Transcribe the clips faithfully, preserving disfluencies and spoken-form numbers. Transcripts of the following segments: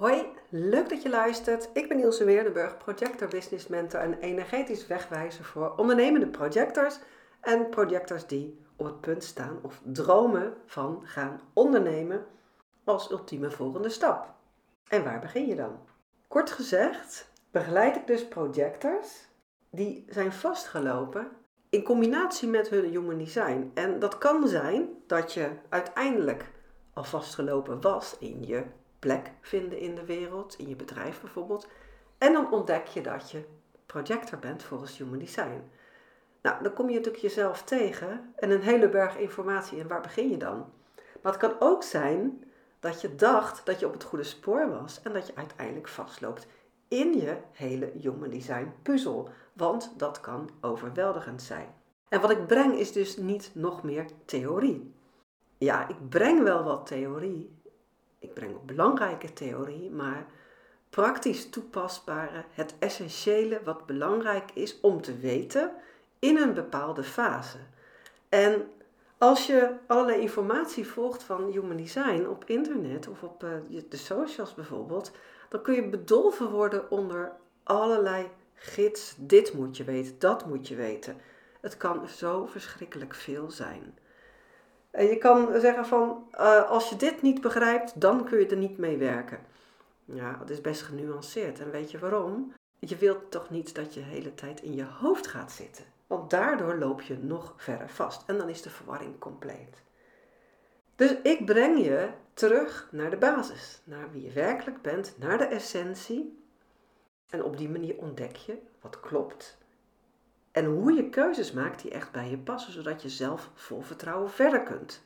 Hoi, leuk dat je luistert. Ik ben Ilse Weerdenburg, projector, business mentor en energetisch wegwijzer voor ondernemende projectors en projectors die op het punt staan of dromen van gaan ondernemen als ultieme volgende stap. En waar begin je dan? Kort gezegd begeleid ik dus projectors die zijn vastgelopen in combinatie met hun human design. En dat kan zijn dat je uiteindelijk al vastgelopen was in je plek vinden in de wereld, in je bedrijf bijvoorbeeld. En dan ontdek je dat je projector bent volgens human design. Nou, dan kom je natuurlijk jezelf tegen en een hele berg informatie. En waar begin je dan? Maar het kan ook zijn dat je dacht dat je op het goede spoor was en dat je uiteindelijk vastloopt in je hele human design puzzel. Want dat kan overweldigend zijn. En wat ik breng is dus niet nog meer theorie. Ja, ik breng wel wat theorie. Ik breng ook belangrijke theorie, maar praktisch toepasbare, het essentiële wat belangrijk is om te weten in een bepaalde fase. En als je allerlei informatie volgt van human design op internet of op uh, de socials bijvoorbeeld, dan kun je bedolven worden onder allerlei gids. Dit moet je weten, dat moet je weten. Het kan zo verschrikkelijk veel zijn. En je kan zeggen van, uh, als je dit niet begrijpt, dan kun je er niet mee werken. Ja, dat is best genuanceerd. En weet je waarom? Je wilt toch niet dat je de hele tijd in je hoofd gaat zitten. Want daardoor loop je nog verder vast. En dan is de verwarring compleet. Dus ik breng je terug naar de basis. Naar wie je werkelijk bent, naar de essentie. En op die manier ontdek je wat klopt. En hoe je keuzes maakt die echt bij je passen, zodat je zelf vol vertrouwen verder kunt.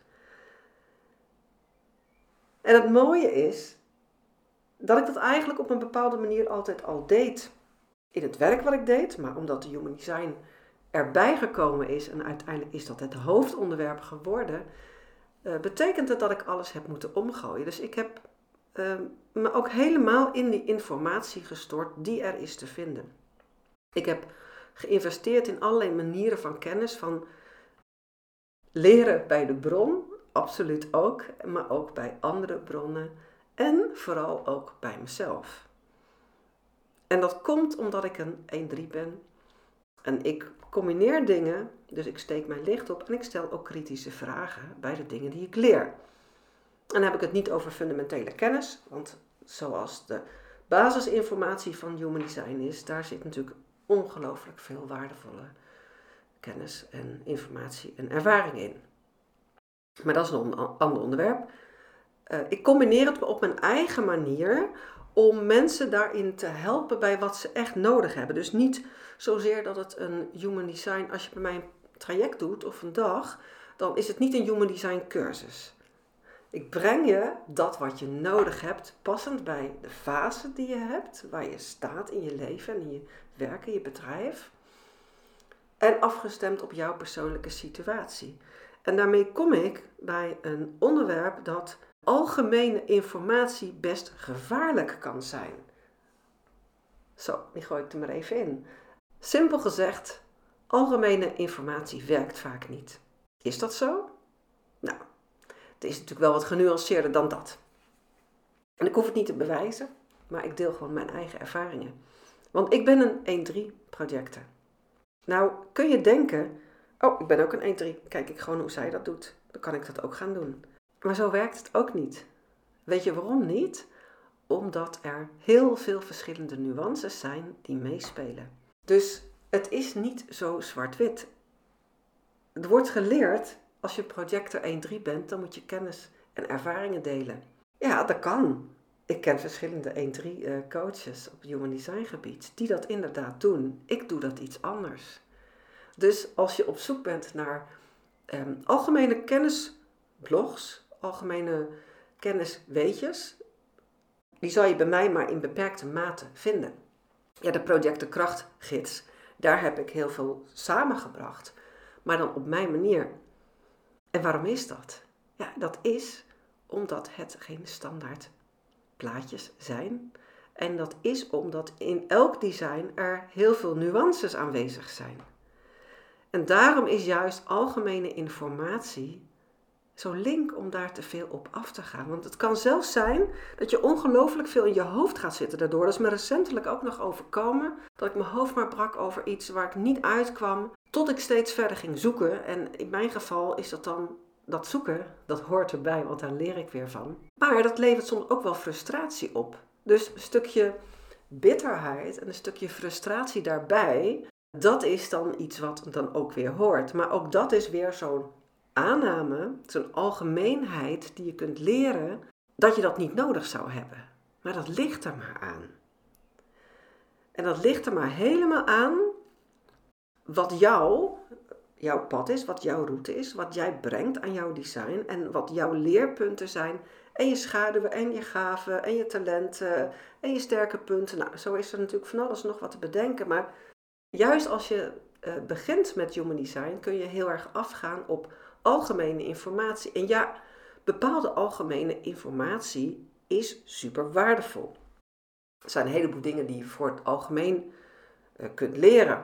En het mooie is dat ik dat eigenlijk op een bepaalde manier altijd al deed. In het werk wat ik deed, maar omdat de human design erbij gekomen is en uiteindelijk is dat het hoofdonderwerp geworden, uh, betekent het dat ik alles heb moeten omgooien. Dus ik heb uh, me ook helemaal in die informatie gestort die er is te vinden. Ik heb geïnvesteerd in allerlei manieren van kennis, van leren bij de bron, absoluut ook, maar ook bij andere bronnen en vooral ook bij mezelf. En dat komt omdat ik een één drie ben en ik combineer dingen, dus ik steek mijn licht op en ik stel ook kritische vragen bij de dingen die ik leer. En dan heb ik het niet over fundamentele kennis, want zoals de basisinformatie van human design is, daar zit natuurlijk ongelooflijk veel waardevolle kennis en informatie en ervaring in. Maar dat is een ander onderwerp. Uh, ik combineer het op mijn eigen manier om mensen daarin te helpen bij wat ze echt nodig hebben. Dus niet zozeer dat het een human design, als je bij mij een traject doet of een dag, dan is het niet een human design cursus. Ik breng je dat wat je nodig hebt, passend bij de fase die je hebt, waar je staat in je leven en in je werk, in je bedrijf. En afgestemd op jouw persoonlijke situatie. En daarmee kom ik bij een onderwerp dat algemene informatie best gevaarlijk kan zijn. Zo, die gooi ik er maar even in. Simpel gezegd, algemene informatie werkt vaak niet. Is dat zo? Nou, het is natuurlijk wel wat genuanceerder dan dat. En ik hoef het niet te bewijzen, maar ik deel gewoon mijn eigen ervaringen. Want ik ben een één drie projector. Nou, kun je denken, oh, ik ben ook een één drie, kijk ik gewoon hoe zij dat doet. Dan kan ik dat ook gaan doen. Maar zo werkt het ook niet. Weet je waarom niet? Omdat er heel veel verschillende nuances zijn die meespelen. Dus het is niet zo zwart-wit. Er wordt geleerd, als je projector één drie bent, dan moet je kennis en ervaringen delen. Ja, dat kan. Ik ken verschillende één drie coaches op human design gebied die dat inderdaad doen. Ik doe dat iets anders. Dus als je op zoek bent naar um, algemene kennisblogs, algemene kennisweetjes, die zal je bij mij maar in beperkte mate vinden. Ja, de Projector Krachtgids, daar heb ik heel veel samengebracht, maar dan op mijn manier. En waarom is dat? Ja, dat is omdat het geen standaard plaatjes zijn. En dat is omdat in elk design er heel veel nuances aanwezig zijn. En daarom is juist algemene informatie zo link om daar te veel op af te gaan. Want het kan zelfs zijn dat je ongelooflijk veel in je hoofd gaat zitten daardoor. Dat is me recentelijk ook nog overkomen. Dat ik mijn hoofd maar brak over iets waar ik niet uitkwam. Tot ik steeds verder ging zoeken. En in mijn geval is dat dan, dat zoeken, dat hoort erbij, want daar leer ik weer van. Maar dat levert soms ook wel frustratie op. Dus een stukje bitterheid en een stukje frustratie daarbij, dat is dan iets wat dan ook weer hoort. Maar ook dat is weer zo'n aanname, zo'n algemeenheid die je kunt leren, dat je dat niet nodig zou hebben. Maar dat ligt er maar aan. En dat ligt er maar helemaal aan wat jou, jouw pad is, wat jouw route is, wat jij brengt aan jouw design en wat jouw leerpunten zijn en je schaduwen en je gaven en je talenten en je sterke punten. Nou, zo is er natuurlijk van alles nog wat te bedenken, maar juist als je uh, begint met Human Design kun je heel erg afgaan op algemene informatie. En ja, bepaalde algemene informatie is super waardevol. Er zijn een heleboel dingen die je voor het algemeen uh, kunt leren.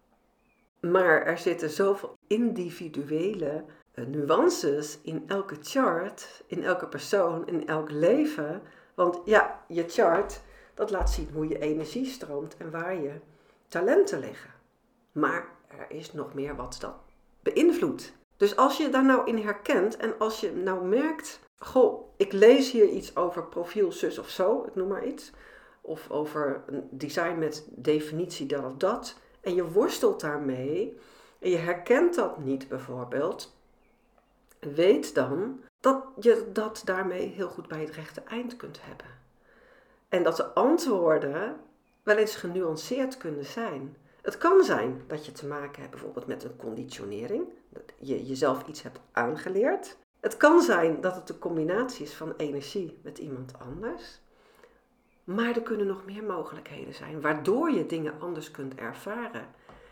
Maar er zitten zoveel individuele uh, nuances in elke chart, in elke persoon, in elk leven. Want ja, je chart, dat laat zien hoe je energie stroomt en waar je talenten liggen. Maar er is nog meer wat dat beïnvloedt. Dus als je daar nou in herkent en als je nou merkt, goh, ik lees hier iets over profiel zus of zo, ik noem maar iets. Of over een design met definitie dat of dat. En je worstelt daarmee en je herkent dat niet bijvoorbeeld. Weet dan dat je dat daarmee heel goed bij het rechte eind kunt hebben. En dat de antwoorden wel eens genuanceerd kunnen zijn. Het kan zijn dat je te maken hebt bijvoorbeeld met een conditionering. Dat je jezelf iets hebt aangeleerd. Het kan zijn dat het een combinatie is van energie met iemand anders. Maar er kunnen nog meer mogelijkheden zijn, waardoor je dingen anders kunt ervaren.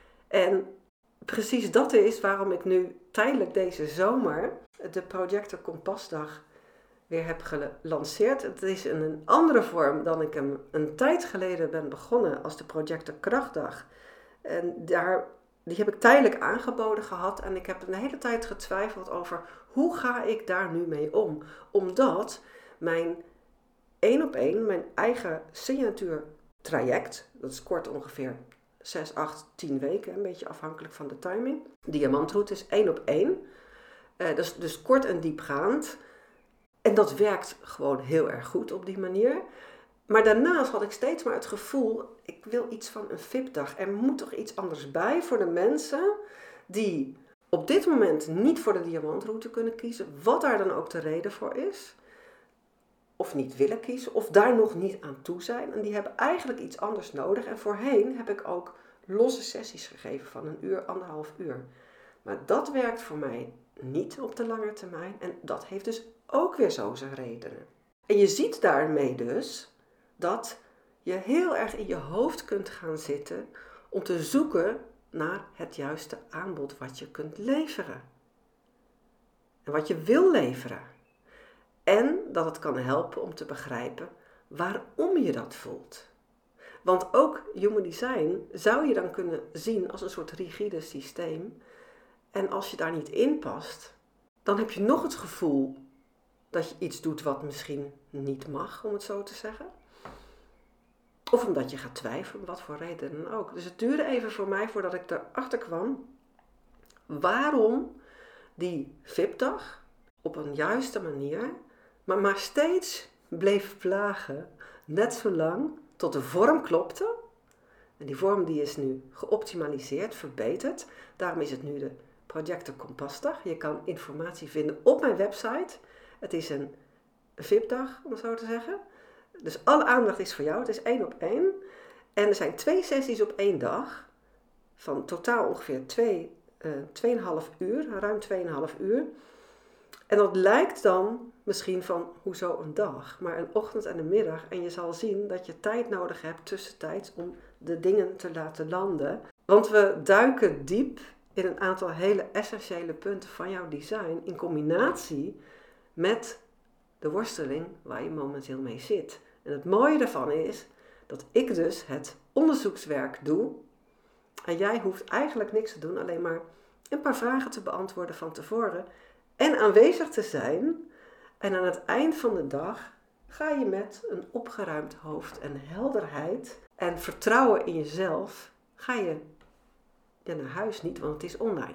En precies dat is waarom ik nu tijdelijk deze zomer de Projector Kompasdag weer heb gelanceerd. Het is in een andere vorm dan ik hem een tijd geleden ben begonnen als de Projector Krachtdag. En daar, die heb ik tijdelijk aangeboden gehad en ik heb een hele tijd getwijfeld over hoe ga ik daar nu mee om. Omdat mijn één op één, mijn eigen signatuur traject, dat is kort ongeveer zes, acht, tien weken, een beetje afhankelijk van de timing. Diamantroute is één op één, uh, dus, dus kort en diepgaand. En dat werkt gewoon heel erg goed op die manier. Maar daarnaast had ik steeds maar het gevoel, ik wil iets van een V I P-dag. Er moet toch iets anders bij voor de mensen die op dit moment niet voor de diamantroute kunnen kiezen. Wat daar dan ook de reden voor is. Of niet willen kiezen, of daar nog niet aan toe zijn. En die hebben eigenlijk iets anders nodig. En voorheen heb ik ook losse sessies gegeven van een uur, anderhalf uur. Maar dat werkt voor mij niet op de lange termijn. En dat heeft dus ook weer zo zijn redenen. En je ziet daarmee dus dat je heel erg in je hoofd kunt gaan zitten om te zoeken naar het juiste aanbod wat je kunt leveren. En wat je wil leveren. En dat het kan helpen om te begrijpen waarom je dat voelt. Want ook Human Design zou je dan kunnen zien als een soort rigide systeem. En als je daar niet in past, dan heb je nog het gevoel dat je iets doet wat misschien niet mag, om het zo te zeggen. Of omdat je gaat twijfelen, wat voor reden dan ook. Dus het duurde even voor mij voordat ik erachter kwam waarom die V I P-dag op een juiste manier, maar maar steeds bleef plagen, net zo lang tot de vorm klopte. En die vorm die is nu geoptimaliseerd, verbeterd. Daarom is het nu de Projector Kompasdag. Je kan informatie vinden op mijn website. Het is een V I P-dag, om het zo te zeggen. Dus alle aandacht is voor jou. Het is één op één. En er zijn twee sessies op één dag. Van totaal ongeveer twee, uh, tweeënhalf uur. Ruim tweeënhalf uur. En dat lijkt dan misschien van, hoezo een dag? Maar een ochtend en een middag. En je zal zien dat je tijd nodig hebt tussentijds om de dingen te laten landen. Want we duiken diep in een aantal hele essentiële punten van jouw design. In combinatie met de worsteling waar je momenteel mee zit. En het mooie daarvan is dat ik dus het onderzoekswerk doe. En jij hoeft eigenlijk niks te doen, alleen maar een paar vragen te beantwoorden van tevoren. en aanwezig te zijn. En aan het eind van de dag ga je met een opgeruimd hoofd en helderheid en vertrouwen in jezelf, ga je ja, naar huis niet, want het is online.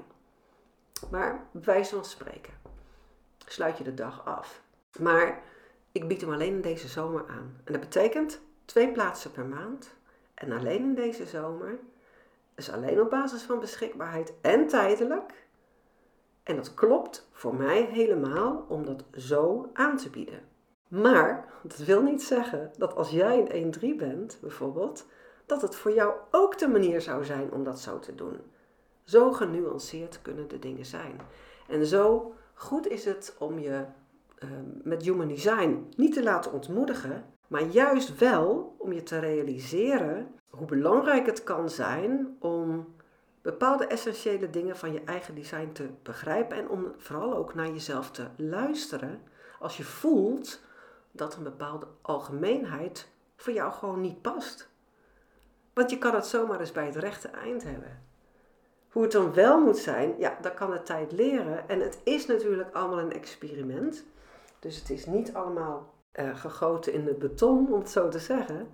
Maar bij wijze van spreken sluit je de dag af. Maar ik bied hem alleen in deze zomer aan. En dat betekent twee plaatsen per maand. En alleen in deze zomer. Dus alleen op basis van beschikbaarheid en tijdelijk. En dat klopt voor mij helemaal om dat zo aan te bieden. Maar dat wil niet zeggen dat als jij een een drie bent bijvoorbeeld, dat het voor jou ook de manier zou zijn om dat zo te doen. Zo genuanceerd kunnen de dingen zijn. En zo goed is het om je uh, met Human Design niet te laten ontmoedigen, maar juist wel om je te realiseren hoe belangrijk het kan zijn om bepaalde essentiële dingen van je eigen design te begrijpen en om vooral ook naar jezelf te luisteren als je voelt dat een bepaalde algemeenheid voor jou gewoon niet past. Want je kan het zomaar eens bij het rechte eind hebben. Hoe het dan wel moet zijn, ja, dat kan de tijd leren. En het is natuurlijk allemaal een experiment. Dus het is niet allemaal uh, gegoten in het beton, om het zo te zeggen.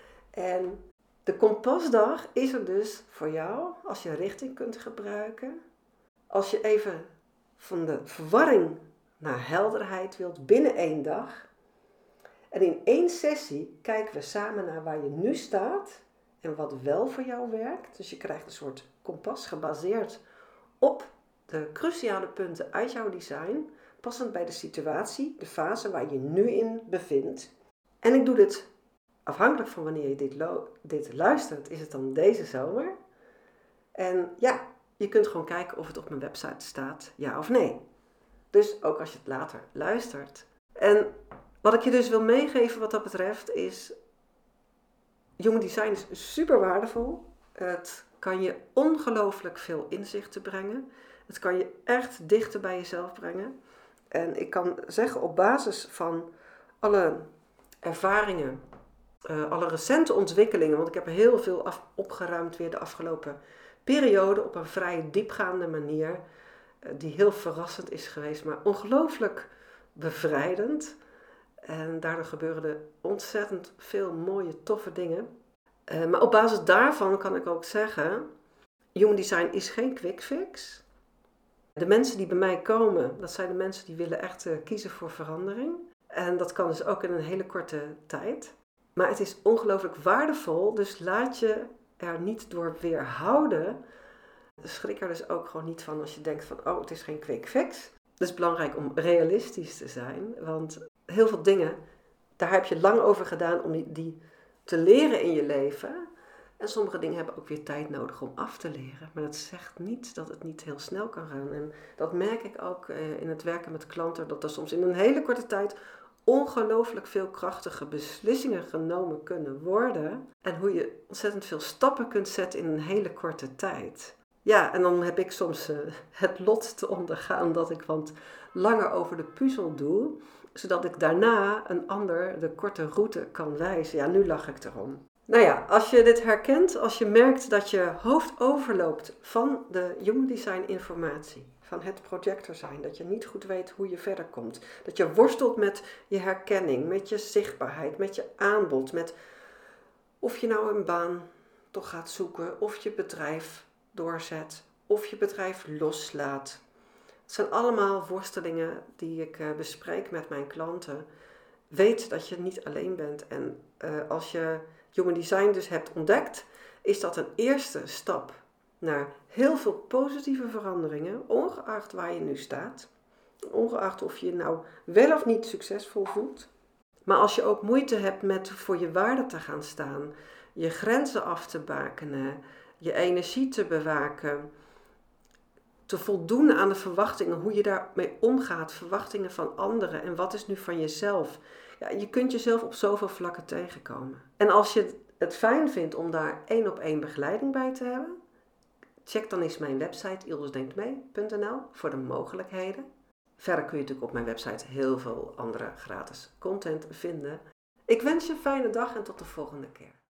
En de kompasdag is er dus voor jou, als je richting kunt gebruiken. Als je even van de verwarring naar helderheid wilt binnen één dag. En in één sessie kijken we samen naar waar je nu staat en wat wel voor jou werkt. Dus je krijgt een soort kompas gebaseerd op de cruciale punten uit jouw design, passend bij de situatie, de fase waar je nu in bevindt. En ik doe dit afhankelijk van wanneer je dit, lo- dit luistert, is het dan deze zomer. En ja, je kunt gewoon kijken of het op mijn website staat, ja of nee. Dus ook als je het later luistert. En wat ik je dus wil meegeven wat dat betreft is, Human Design is super waardevol. Het kan je ongelooflijk veel inzichten brengen. Het kan je echt dichter bij jezelf brengen. En ik kan zeggen op basis van alle ervaringen, uh, alle recente ontwikkelingen, want ik heb heel veel af, opgeruimd weer de afgelopen periode op een vrij diepgaande manier, uh, die heel verrassend is geweest, maar ongelooflijk bevrijdend. En daardoor gebeuren er ontzettend veel mooie, toffe dingen. Uh, maar op basis daarvan kan ik ook zeggen, Human Design is geen quick fix. De mensen die bij mij komen, dat zijn de mensen die willen echt uh, kiezen voor verandering. En dat kan dus ook in een hele korte tijd. Maar het is ongelooflijk waardevol, dus laat je er niet door weerhouden. Schrik er dus ook gewoon niet van als je denkt van, oh, het is geen quick fix. Het is belangrijk om realistisch te zijn, want heel veel dingen, daar heb je lang over gedaan om die, die te leren in je leven. En sommige dingen hebben ook weer tijd nodig om af te leren. Maar dat zegt niet dat het niet heel snel kan gaan. En dat merk ik ook in het werken met klanten, dat er soms in een hele korte tijd ongelooflijk veel krachtige beslissingen genomen kunnen worden. En hoe je ontzettend veel stappen kunt zetten in een hele korte tijd. Ja, en dan heb ik soms uh, het lot te ondergaan dat ik wat langer over de puzzel doe, zodat ik daarna een ander de korte route kan wijzen. Ja, nu lach ik erom. Nou ja, als je dit herkent, als je merkt dat je hoofd overloopt van de Human Design informatie, van het projector zijn, dat je niet goed weet hoe je verder komt, dat je worstelt met je herkenning, met je zichtbaarheid, met je aanbod, met of je nou een baan toch gaat zoeken, of je bedrijf doorzet, of je bedrijf loslaat. Het zijn allemaal worstelingen die ik uh, bespreek met mijn klanten. Weet dat je niet alleen bent en uh, als je Human Design dus hebt ontdekt, is dat een eerste stap naar heel veel positieve veranderingen, ongeacht waar je nu staat. Ongeacht of je je nou wel of niet succesvol voelt. Maar als je ook moeite hebt met voor je waarde te gaan staan, je grenzen af te bakenen, je energie te bewaken, te voldoen aan de verwachtingen, hoe je daarmee omgaat, verwachtingen van anderen en wat is nu van jezelf. Ja, je kunt jezelf op zoveel vlakken tegenkomen. En als je het fijn vindt om daar één op één begeleiding bij te hebben, check dan eens mijn website ildesdenktmee punt n l voor de mogelijkheden. Verder kun je natuurlijk op mijn website heel veel andere gratis content vinden. Ik wens je een fijne dag en tot de volgende keer.